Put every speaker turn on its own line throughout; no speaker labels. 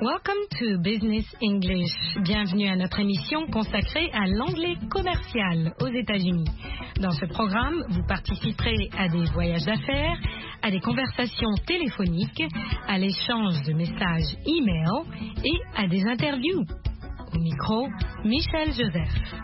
Welcome to Business English. Bienvenue à notre émission consacrée à l'anglais commercial aux États-Unis. Dans ce programme, vous participerez à des voyages d'affaires, à des conversations téléphoniques, à l'échange de messages e-mail et à des interviews. Au micro, Michel Joseph.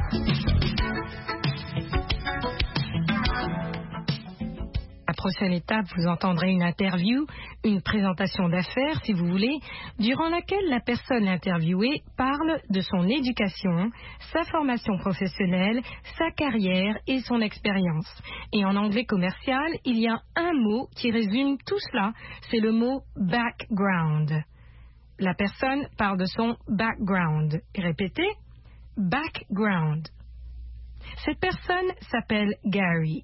La prochaine étape, vous entendrez une interview, une présentation d'affaires, si vous voulez, durant laquelle la personne interviewée parle de son éducation, sa formation professionnelle, sa carrière et son expérience. Et en anglais commercial, il y a un mot qui résume tout cela, c'est le mot background. La personne parle de son background. Répétez, background. Cette personne s'appelle Gary.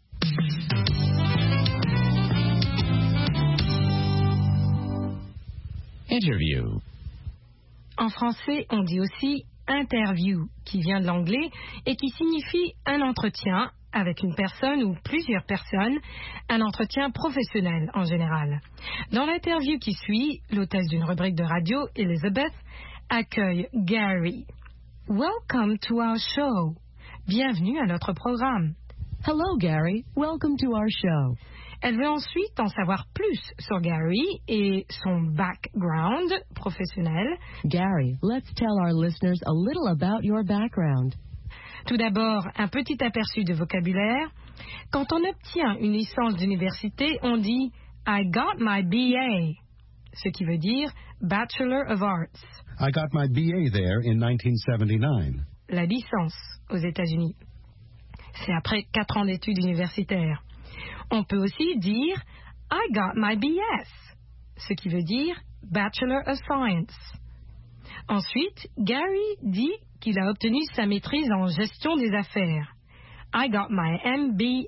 Interview.
En français, on dit aussi interview, qui vient de l'anglais et qui signifie un entretien avec une personne ou plusieurs personnes, un entretien professionnel en général. Dans l'interview qui suit, l'hôtesse d'une rubrique de radio, Elizabeth, accueille Gary. Welcome to our show. Bienvenue à notre programme.
Hello, Gary. Welcome to our show.
Elle veut ensuite en savoir plus sur Gary et son background professionnel.
Gary, let's tell our listeners a little about your background.
Tout d'abord, un petit aperçu de vocabulaire. Quand on obtient une licence d'université, on dit « I got my BA », ce qui veut dire « Bachelor of Arts ».
I got my BA there in 1979.
La licence aux États-Unis. C'est après 4 ans d'études universitaires. On peut aussi dire « I got my BS », ce qui veut dire « Bachelor of Science ». Ensuite, Gary dit qu'il a obtenu sa maîtrise en gestion des affaires. « I got my MBA ».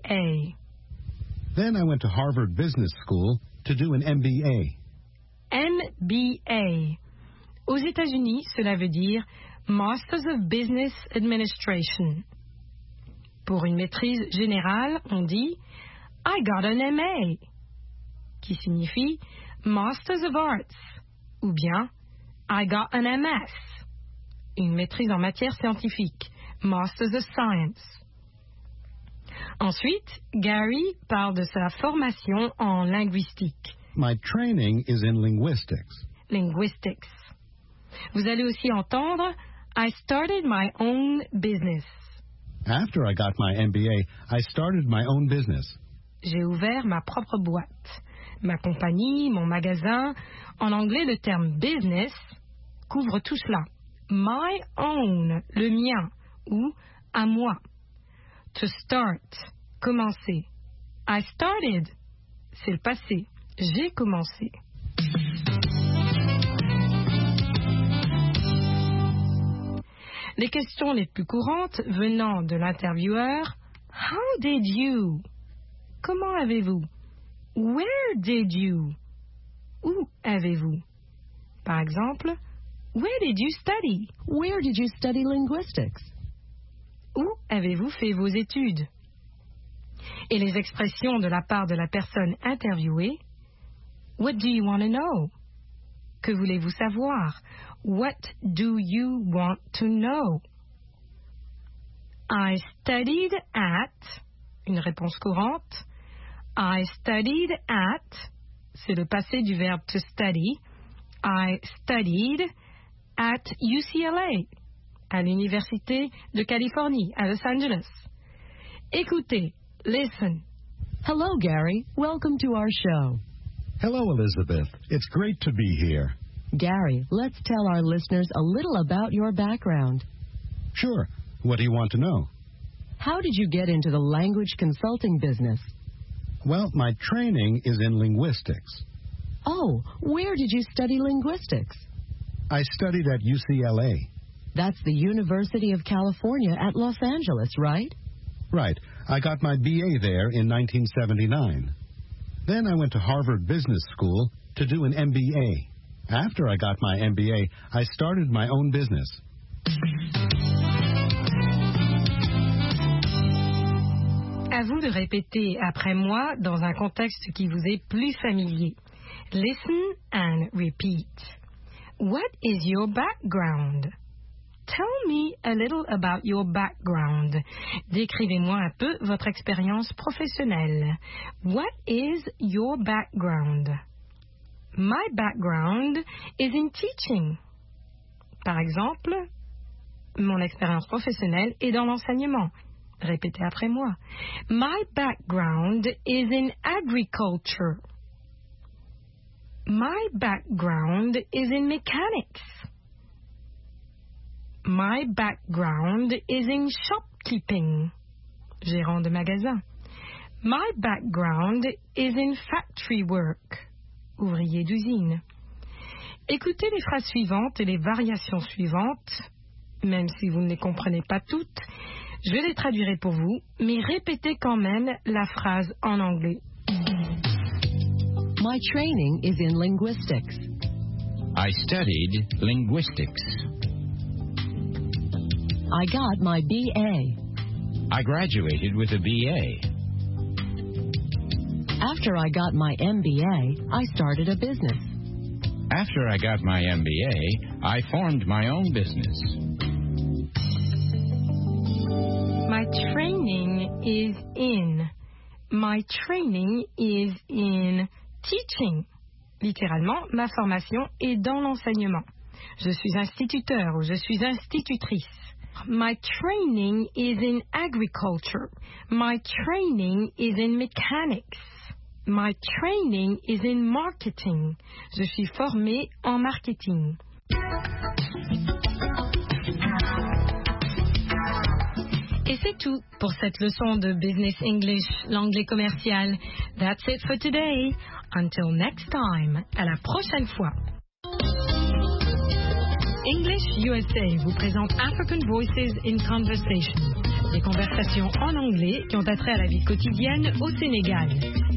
Then I went to Harvard Business School to do an MBA.
MBA. Aux États-Unis, cela veut dire « Masters of Business Administration ». Pour une maîtrise générale, on dit « I got an MA », qui signifie Masters of Arts, ou bien I got an MS, une maîtrise en matière scientifique, Masters of Science. Ensuite, Gary parle de sa formation en linguistique.
My training is in linguistics.
Linguistics. Vous allez aussi entendre I started my own business.
After I got my MBA, I started my own business.
J'ai ouvert ma propre boîte, ma compagnie, mon magasin. En anglais, le terme business couvre tout cela. My own, le mien, ou à moi. To start, commencer. I started, c'est le passé. J'ai commencé. Les questions les plus courantes venant de l'intervieweur, How did you? Comment avez-vous? Where did you? Où avez-vous? Par exemple, Where did you study?
Where did you study linguistics?
Où avez-vous fait vos études? Et les expressions de la part de la personne interviewée, What do you want to know? Que voulez-vous savoir? What do you want to know? I studied at, une réponse courante. I studied at, c'est le passé du verbe to study. I studied at UCLA, à l'Université de Californie, à Los Angeles. Écoutez, listen.
Hello, Gary. Welcome to our show.
Hello, Elizabeth. It's great to be here.
Gary, let's tell our listeners a little about your background.
Sure. What do you want to know?
How did you get into the language consulting business?
Well, my training is in linguistics.
Oh, where did you study linguistics?
I studied at UCLA.
That's the University of California at Los Angeles, right?
Right. I got my BA there in 1979. Then I went to Harvard Business School to do an MBA. After I got my MBA, I started my own business.
À vous de répéter après moi dans un contexte qui vous est plus familier. Listen and repeat. What is your background? Tell me a little about your background. Décrivez-moi un peu votre expérience professionnelle. What is your background? My background is in teaching. Par exemple, mon expérience professionnelle est dans l'enseignement. Répétez après moi. My background is in agriculture. My background is in mechanics. My background is in shopkeeping. Gérant de magasin. My background is in factory work. Ouvrier d'usine. Écoutez les phrases suivantes et les variations suivantes, même si vous ne les comprenez pas toutes. Je les traduirai pour vous, mais répétez quand même la phrase en anglais.
My training is in linguistics.
I studied linguistics.
I got my BA.
I graduated with a BA.
After I got my MBA, I started a business.
After I got my MBA, I formed my own business.
My training is in. My training is in teaching. Littéralement, ma formation est dans l'enseignement. Je suis instituteur ou je suis institutrice. My training is in agriculture. My training is in mechanics. My training is in marketing. Je suis formée en marketing. Et c'est tout pour cette leçon de Business English, l'anglais commercial. That's it for today. Until next time. À la prochaine fois. English USA vous présente African Voices in Conversation. Des conversations en anglais qui ont attrait à la vie quotidienne au Sénégal.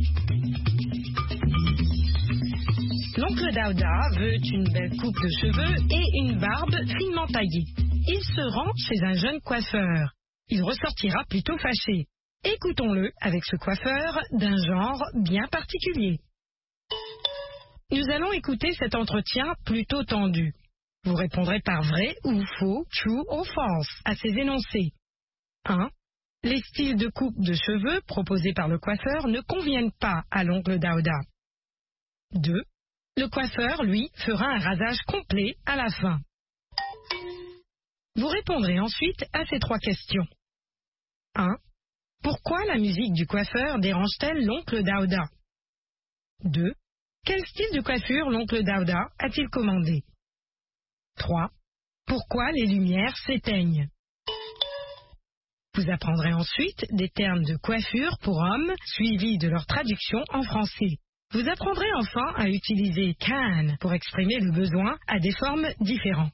L'oncle Daouda veut une belle coupe de cheveux et une barbe finement taillée. Il se rend chez un jeune coiffeur. Il ressortira plutôt fâché. Écoutons-le avec ce coiffeur d'un genre bien particulier. Nous allons écouter cet entretien plutôt tendu. Vous répondrez par vrai ou faux, true or false, à ces énoncés. 1. Les styles de coupe de cheveux proposés par le coiffeur ne conviennent pas à l'oncle Daouda. 2. Le coiffeur, lui, fera un rasage complet à la fin. Vous répondrez ensuite à ces 3 questions. 1. Pourquoi la musique du coiffeur dérange-t-elle l'oncle Daouda? 2. Quel style de coiffure l'oncle Daouda a-t-il commandé? 3. Pourquoi les lumières s'éteignent? Vous apprendrez ensuite des termes de coiffure pour hommes, suivis de leur traduction en français. Vous apprendrez enfin à utiliser can pour exprimer le besoin à des formes différentes.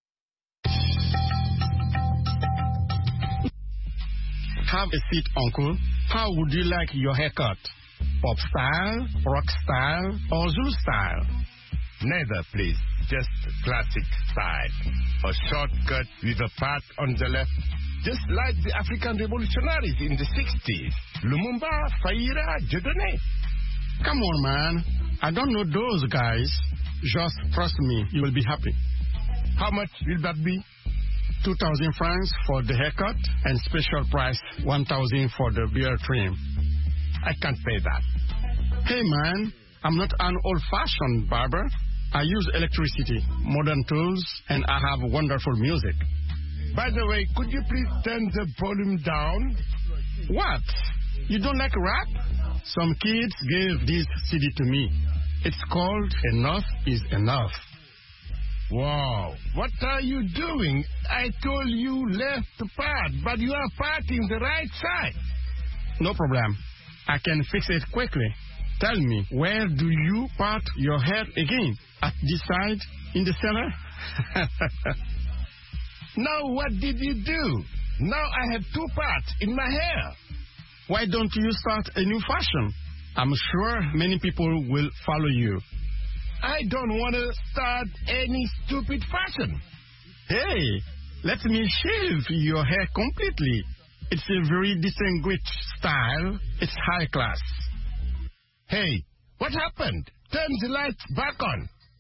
Have a seat, uncle. How would you like your haircut? Pop style, rock style, or Zulu style?
Neither, please. Just classic style. A shortcut with a part on the left. Just like the African revolutionaries in the 60s. Lumumba, Faira, Dieudonné.
Come on, man. I don't know those guys. Just trust me, you will be happy.
How much will that be?
2,000 francs for the haircut and special price 1,000 for the beard trim.
I can't pay that.
Hey, man, I'm not an old-fashioned barber. I use electricity, modern tools, and I have wonderful music.
By the way, could you please turn the volume down?
What? You don't like rap? Some kids gave this CD to me. It's called Enough is Enough.
Wow, what are you doing? I told you left part, but you are parting the right side.
No problem. I can fix it quickly. Tell me, where do you part your hair again? At this side? In the center?
Now what did you do? Now I have 2 parts in my hair.
Why don't you start a new fashion? I'm sure many people will follow you.
I don't want to start any stupid fashion.
Hey, let me shave your hair completely. It's a very distinguished style. It's high class.
Hey, what happened? Turn the lights back on.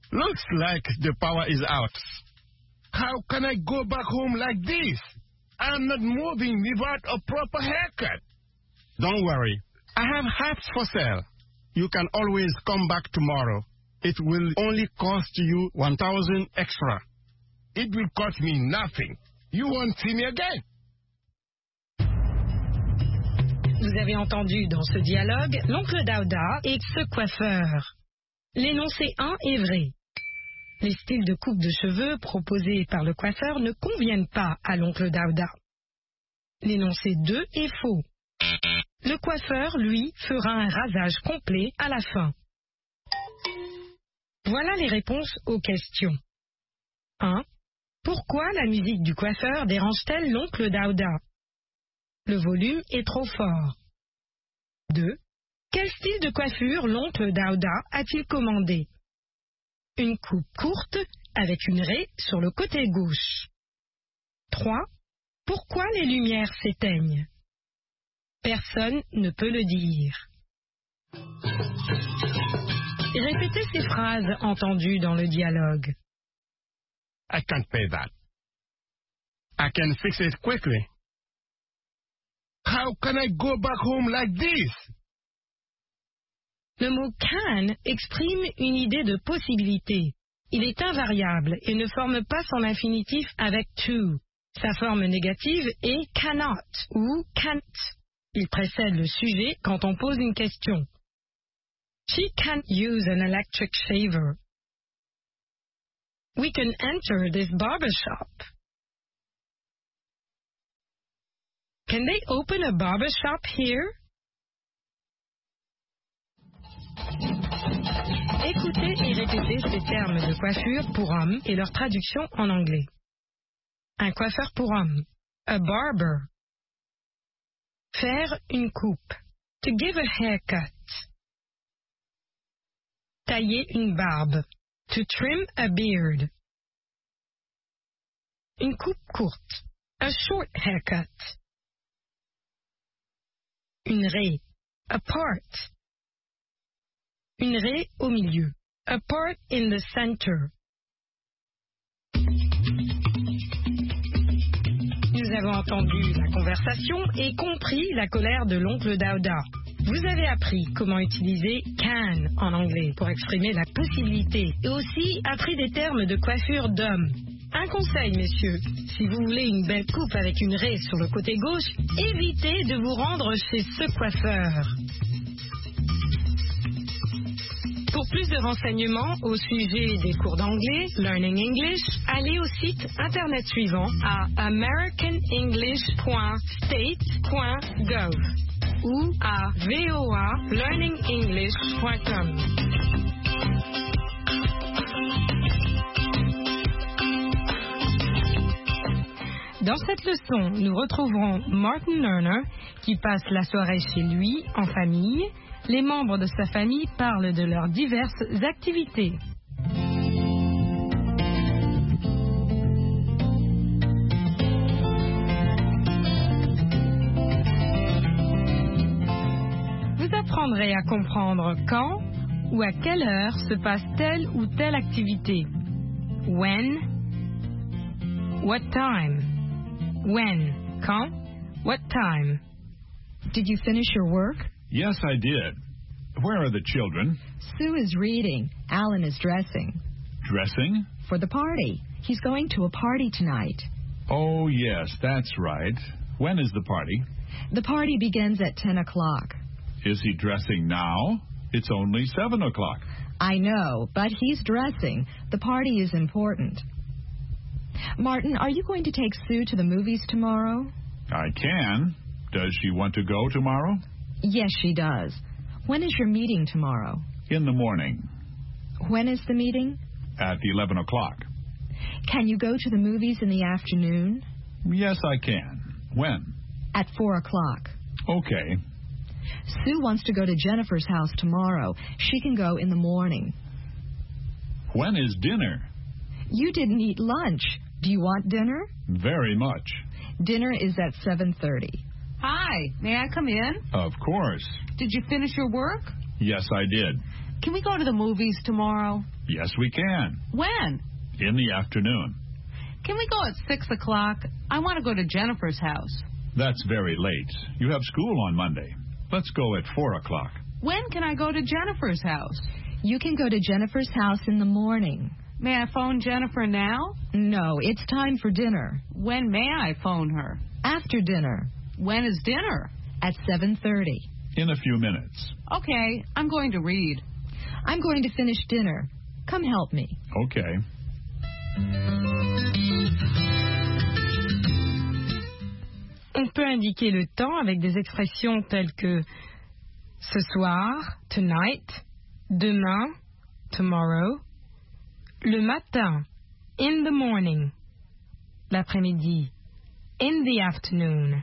Looks like the power is out.
How can I go back home like this? I'm not moving without a proper haircut.
Don't worry. I have hats for sale. You can always come back tomorrow. It will only cost you 1,000 extra.
It will cost me nothing. You won't see me again.
Vous avez entendu dans ce dialogue l'oncle Daouda et ce coiffeur. L'énoncé 1 est vrai. Les styles de coupe de cheveux proposés par le coiffeur ne conviennent pas à l'oncle Daouda. L'énoncé 2 est faux. Le coiffeur, lui, fera un rasage complet à la fin. Voilà les réponses aux questions. 1. Pourquoi la musique du coiffeur dérange-t-elle l'oncle Daouda? Le volume est trop fort. 2. Quel style de coiffure l'oncle Daouda a-t-il commandé? Une coupe courte avec une raie sur le côté gauche. 3. Pourquoi les lumières s'éteignent? Personne ne peut le dire. Répétez ces phrases entendues dans le dialogue.
I can't pay that.
I can fix it quickly.
How can I go back home like this?
Le mot can exprime une idée de possibilité. Il est invariable et ne forme pas son infinitif avec to. Sa forme négative est cannot ou can't. Il précède le sujet quand on pose une question. She can't use an electric shaver. We can enter this barber shop. Can they open a barber shop here? Écoutez et répétez ces termes de coiffure pour hommes et leur traduction en anglais. Un coiffeur pour homme. A barber. Faire une coupe. To give a haircut. Tailler une barbe. To trim a beard. Une coupe courte. A short haircut. Une raie. A part. Une raie au milieu. A part in the center. Nous avons entendu la conversation et compris la colère de l'oncle Daouda. Vous avez appris comment utiliser can en anglais pour exprimer la possibilité et aussi appris des termes de coiffure d'homme. Un conseil, messieurs, si vous voulez une belle coupe avec une raie sur le côté gauche, évitez de vous rendre chez ce coiffeur. Pour plus de renseignements au sujet des cours d'anglais, Learning English, allez au site internet suivant à americanenglish.state.gov ou à voalearningenglish.com. Dans cette leçon, nous retrouverons Martin Lerner qui passe la soirée chez lui en famille. Les membres de sa famille parlent de leurs diverses activités. Vous apprendrez à comprendre quand ou à quelle heure se passe telle ou telle activité. When, what time. When, quand, what time.
Did you finish your work?
Yes, I did. Where are the children?
Sue is reading. Alan is dressing.
Dressing?
For the party. He's going to a party tonight.
Oh, yes, that's right. When is the party?
The party begins at 10 o'clock.
Is he dressing now? It's only 7 o'clock.
I know, but he's dressing. The party is important. Martin, are you going to take Sue to the movies tomorrow?
I can. Does she want to go tomorrow?
Yes, she does. When is your meeting tomorrow?
In the morning.
When is the meeting?
At 11 o'clock.
Can you go to the movies in the afternoon?
Yes, I can. When?
At 4 o'clock.
Okay.
Sue wants to go to Jennifer's house tomorrow. She can go in the morning.
When is dinner?
You didn't eat lunch. Do you want dinner?
Very much.
Dinner is at 7:30.
Hi, may I come in?
Of course.
Did you finish your work?
Yes, I did.
can we go to the movies tomorrow?
Yes, we can.
When?
In the afternoon.
Can we go at 6 o'clock? I want to go to Jennifer's house.
That's very late. You have school on Monday. Let's go at 4 o'clock.
When can I go to Jennifer's house?
You can go to Jennifer's house in the morning.
May I phone Jennifer now?
No, it's time for dinner.
When may I phone her?
After dinner.
When is dinner?
At 7:30.
In a few minutes.
Okay, I'm going to read.
I'm going to finish dinner. Come help me.
Okay.
On peut indiquer le temps avec des expressions telles que ce soir, tonight, demain, tomorrow, le matin, in the morning, l'après-midi, in the afternoon,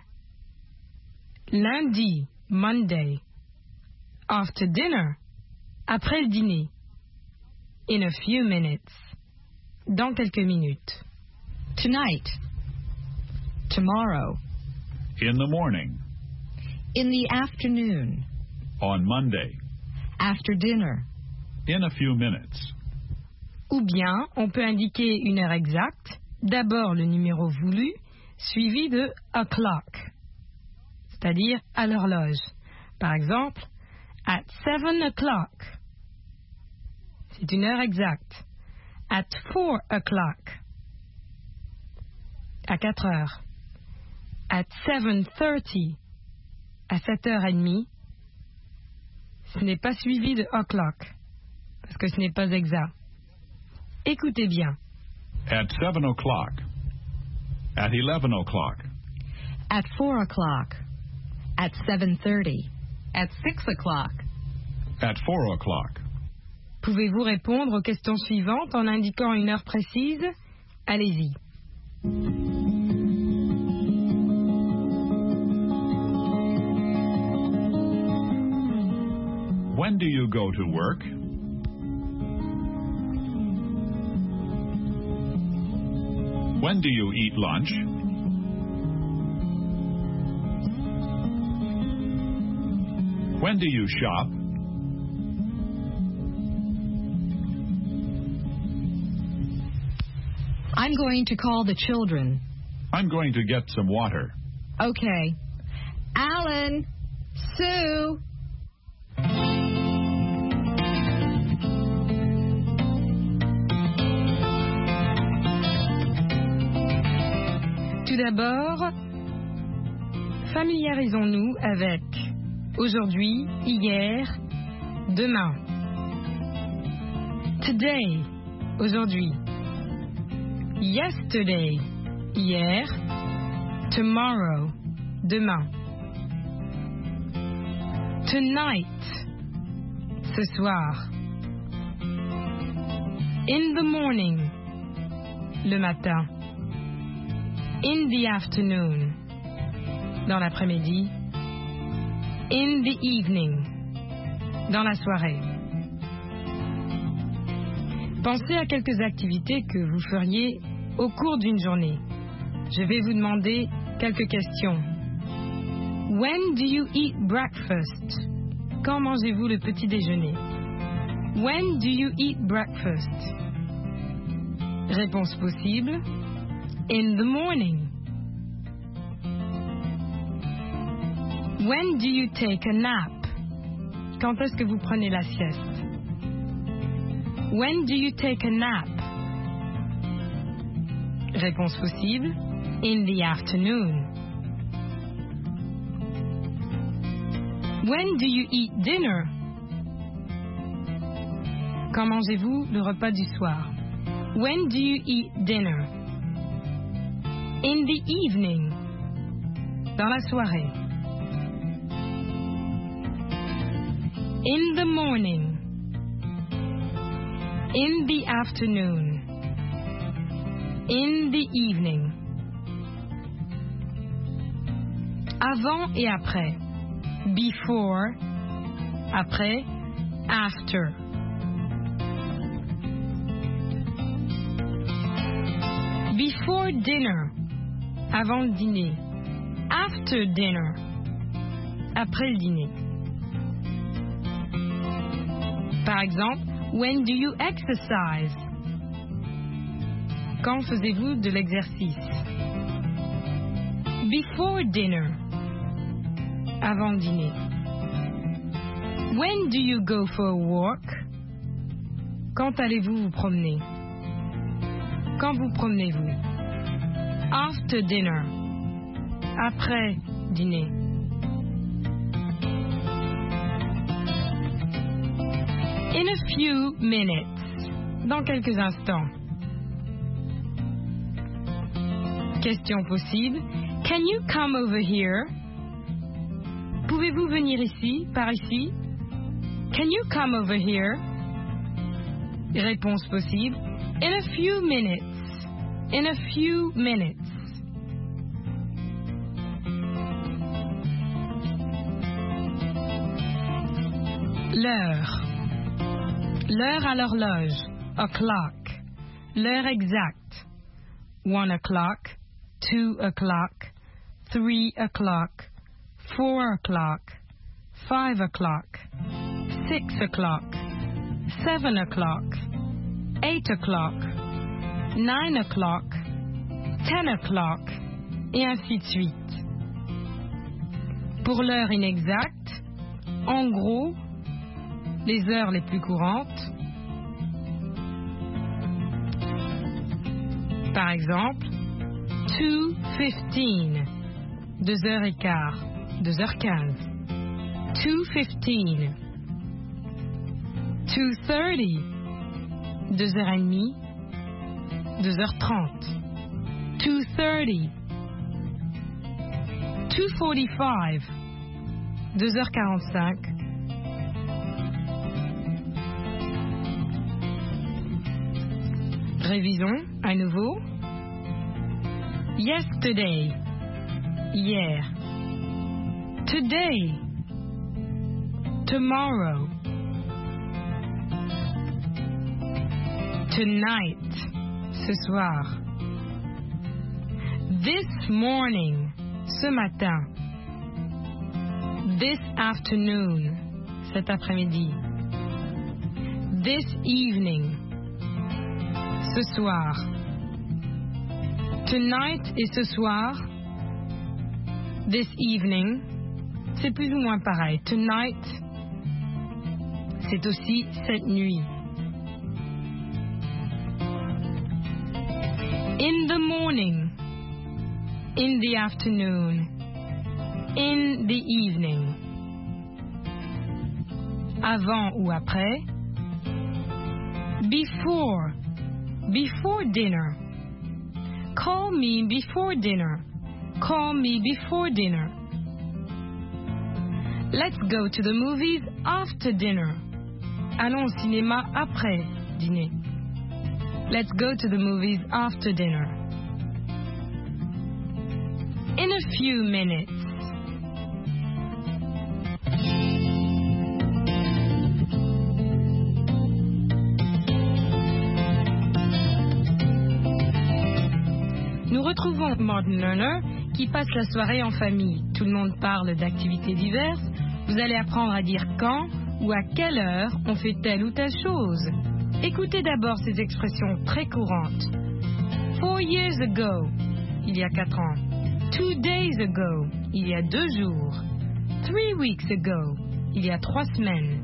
lundi, Monday, after dinner, après le dîner, in a few minutes, dans quelques minutes,
tonight, tomorrow,
In the morning.
in the afternoon,
On Monday.
after dinner.
In a few minutes.
Ou bien, on peut indiquer une heure exacte, d'abord le numéro voulu, suivi de o'clock, c'est-à-dire à l'horloge. Par exemple, at 7 o'clock. C'est une heure exacte. At 4 o'clock. À 4 heures. At 7:30. À 7h30. Ce n'est pas suivi de o'clock, parce que ce n'est pas exact. Écoutez bien.
At 7 o'clock. At 11 o'clock.
At 4 o'clock. At 7:30.
At 6 o'clock.
At 4 o'clock.
Pouvez-vous répondre aux questions suivantes en indiquant une heure précise? Allez-y.
When do you go to work? When do you eat lunch? When do you shop?
I'm going to call the children.
I'm going to get some water.
Okay. Alan, Sue.
Tout d'abord, familiarisons-nous avec aujourd'hui, hier, demain. Today, aujourd'hui. Yesterday, hier. Tomorrow, demain. Tonight, ce soir. In the morning, le matin. In the afternoon, dans l'après-midi. In the evening, dans la soirée. Pensez à quelques activités que vous feriez au cours d'une journée. Je vais vous demander quelques questions. When do you eat breakfast? Quand mangez-vous le petit déjeuner? When do you eat breakfast? Réponse possible. In the morning. When do you take a nap? Quand est-ce que vous prenez la sieste? When do you take a nap? Réponse possible. In the afternoon. When do you eat dinner? Quand mangez-vous le repas du soir? When do you eat dinner? In the evening. Dans la soirée. In the morning. In the afternoon. In the evening. Avant et après. Before. Après. After. Before dinner. Avant le dîner. After dinner. Après le dîner. Par exemple, when do you exercise? Quand faisez-vous de l'exercice? Before dinner. Avant le dîner. When do you go for a walk? Quand allez-vous vous promener? Quand vous promenez-vous? After dinner. Après dîner. In a few minutes. Dans quelques instants. Question possible. Can you come over here? Pouvez-vous venir ici, par ici? Can you come over here? Réponse possible. In a few minutes. In a few minutes. L'heure. L'heure à l'horloge. O'clock. L'heure exacte. 1 o'clock, 2 o'clock, 3 o'clock, 4 o'clock, 5 o'clock, 6 o'clock, 7 o'clock, 8 o'clock, 9 o'clock, 10 o'clock, et ainsi de suite. Pour l'heure inexacte, en gros, les heures les plus courantes, par exemple, 2:15, 2h15, 2h15. 2:15. 2:30, 2h30, 2h30. 2:30. 2:45, 2h45. Révisons à nouveau. Yesterday, hier. Today, tomorrow. Tonight, ce soir. This morning, ce matin. This afternoon, cet après-midi. This evening, ce soir. Tonight et ce soir. This evening, c'est plus ou moins pareil. Tonight, c'est aussi cette nuit. In the morning, in the afternoon, in the evening. Avant ou après. Before, before dinner. Call me before dinner. Call me before dinner. Let's go to the movies after dinner. Allons au cinéma après dîner. Let's go to the movies after dinner. In a few minutes. Nous retrouvons Martin Lerner qui passe la soirée en famille. Tout le monde parle d'activités diverses. Vous allez apprendre à dire quand ou à quelle heure on fait telle ou telle chose. Écoutez d'abord ces expressions très courantes. 4 years ago, il y a 4 ans. 2 days ago, il y a 2 jours. 3 weeks ago, il y a 3 semaines.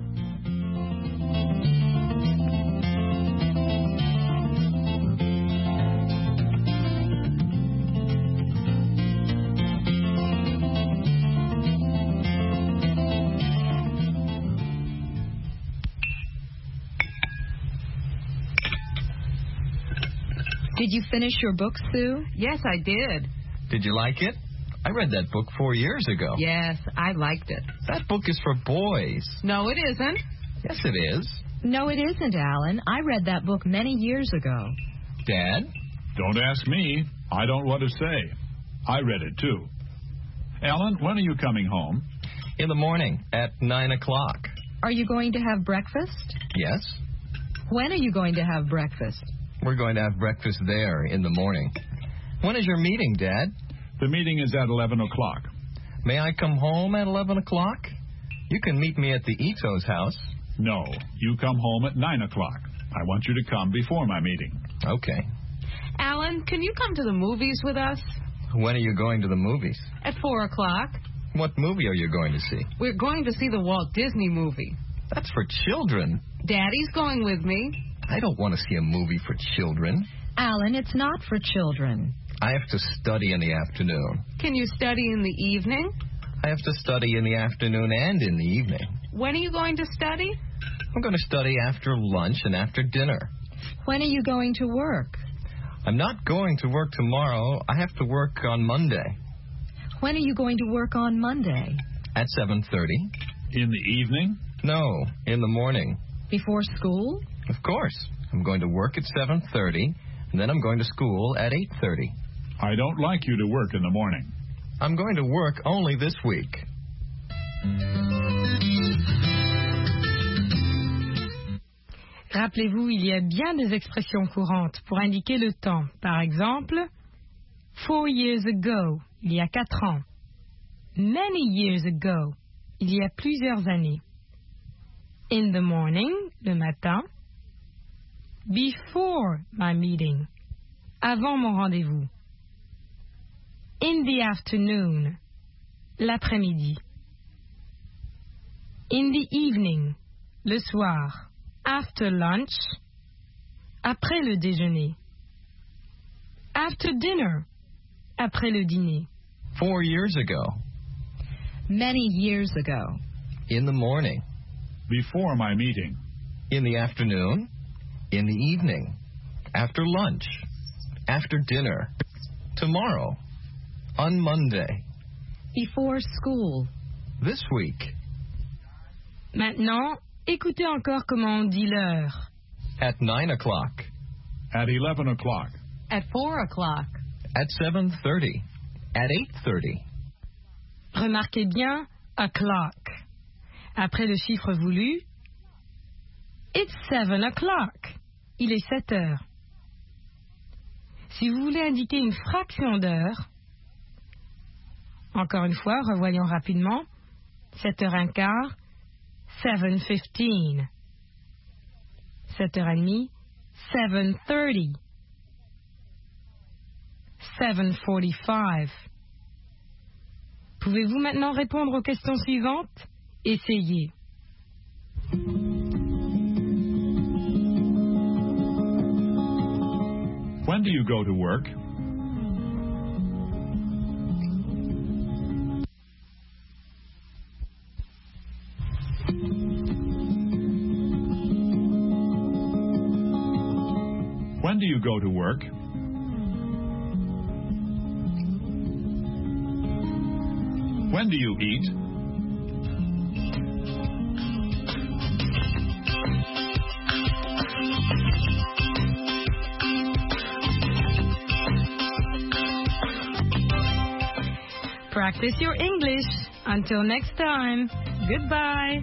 Did you finish your book, Sue?
Yes, I did.
Did you like it? I read that book 4 years ago.
Yes, I liked it.
That book is for boys.
No, it isn't.
Yes, it is.
No, it isn't, Alan. I read that book many years ago.
Dad?
Don't ask me. I don't want to say. I read it too. Alan, when are you coming home?
In the morning at 9 o'clock.
Are you going to have breakfast?
Yes.
When are you going to have breakfast?
We're going to have breakfast there in the morning. When is your meeting, Dad?
The meeting is at 11 o'clock.
May I come home at 11 o'clock? You can meet me at the Ito's house.
No, you come home at 9 o'clock. I want you to come before my meeting.
Okay.
Alan, can you come to the movies with us?
When are you going to the movies?
At 4 o'clock.
What movie are you going to see?
We're going to see the Walt Disney movie.
That's for children.
Daddy's going with me.
I don't want to see a movie for children.
Alan, it's not for children.
I have to study in the afternoon.
Can you study in the evening?
I have to study in the afternoon and in the evening.
When are you going to study?
I'm going to study after lunch and after dinner.
When are you going to work?
I'm not going to work tomorrow. I have to work on Monday.
When are you going to work on Monday?
At 7:30.
In the evening?
No, in the morning.
Before school?
Of course. I'm going to work at 7:30, and then I'm going to school at 8:30.
I don't like you to work in the morning.
I'm going to work only this week.
Rappelez-vous, il y a bien des expressions courantes pour indiquer le temps. Par exemple, 4 years ago, il y a 4 ans. Many years ago, il y a plusieurs années. In the morning, le matin. Before my meeting, avant mon rendez-vous. In the afternoon, l'après-midi. In the evening, le soir. After lunch, après le déjeuner. After dinner, après le dîner.
4 years ago.
Many years ago.
In the morning.
Before my meeting.
In the afternoon. In the evening. After lunch. After dinner. Tomorrow. On Monday.
Before school.
This week.
Maintenant, écoutez encore comment on dit l'heure.
At 9 o'clock.
At 11 o'clock.
At 4 o'clock.
At 7:30. At 8:30.
Remarquez bien o'clock. Après le chiffre voulu, it's 7 o'clock. Il est 7 heures. Si vous voulez indiquer une fraction d'heure, encore une fois, revoyons rapidement, 7h15, 7:15. 7h30, 7:30. 7:45. Pouvez-vous maintenant répondre aux questions suivantes? Essayez.
When do you go to work? When do you go to work? When do you eat?
Practice your English. Until next time. Goodbye.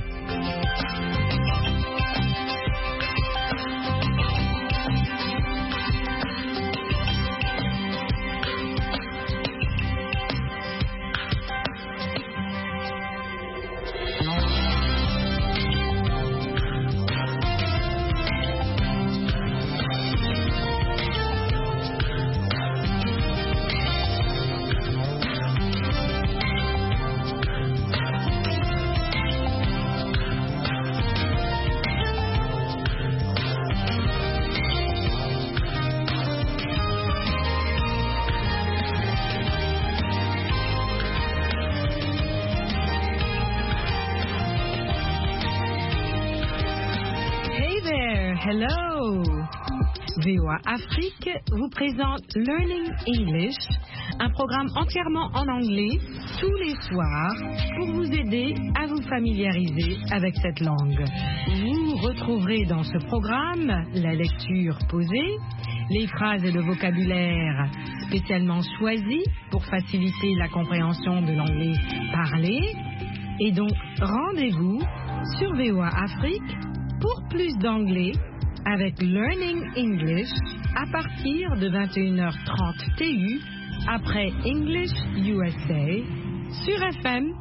Hello! VOA Afrique vous présente Learning English, un programme entièrement en anglais tous les soirs pour vous aider à vous familiariser avec cette langue. Vous retrouverez dans ce programme la lecture posée, les phrases et le vocabulaire spécialement choisis pour faciliter la compréhension de l'anglais parlé. Et donc, rendez-vous sur VOA Afrique pour plus d'anglais avec Learning English à partir de 21h30 TU après English USA sur FM